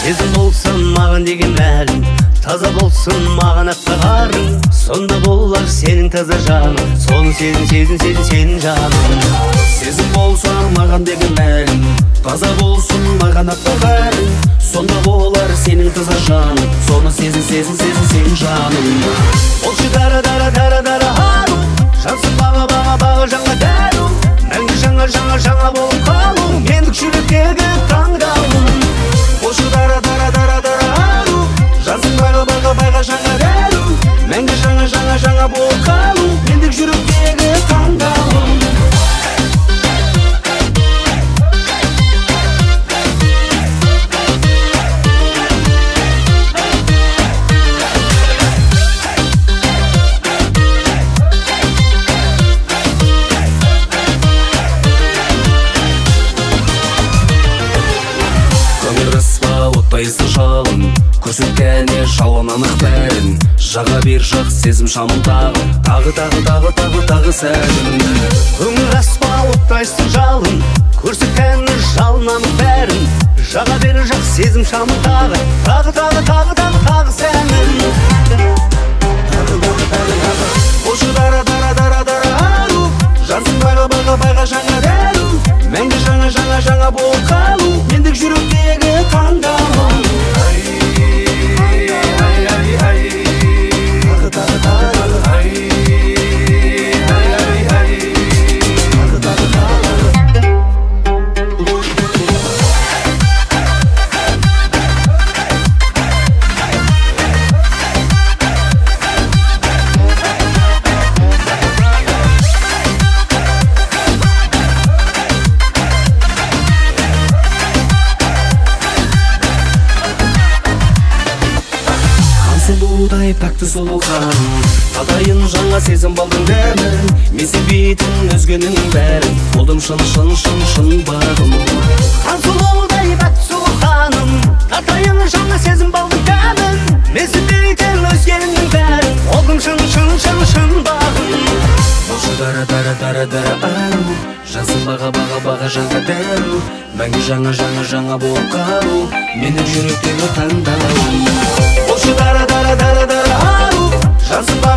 сезім болсын маған деген мәлім, таза болсын маған аппақ арың. Сонда болар сенің таза жаның, соны сенің жаның. Сезім болса маған деген мәлім, таза болсын маған аппақ арың. Сонда болар сенің таза жаның, соны сезін жаның. Болшы дара ару, жансың баға жаңа дәру. Мәңгі жаңа болып қалу, мендік жүректегі таңдауым. Болшы дара ару, жансың баға жаңа дәру. Мәңгі жаңа болып қалу, мендік жүректегі таңдауым. Оттайсың жалын, көрсеткәне жалын анық бәрін. Жаға бер жақ сезім шамын тағы сәлін. Көңіл аспа оттайсың жалын, көрсеткәне жалын анық бәрін. Жаға бер жақ сезім шамын тағы сәлін. Болшы дара ару, жансың баға жаңа дәру. Мәңгі жаңа болып қалу, мендік жүректегі таңдауым. Сұлудай пәкті сұлу ханым, татайын жаңа сезім балдың дәмін. Мен сенбейтін өзгенің бәрін, болдым шын бағым. Хан сұлудай пәкті сұлу ханым, татайын жаңа сезім балдың дәмін. Мен сенбейтін өзгенің бәрін, болдым шын бағым. Болшы дара ару, жансың баға жаңа дәру. Мәңгі жаңа болып қалу, менің жүректегі таңдауым. Болшы дара ару, жансың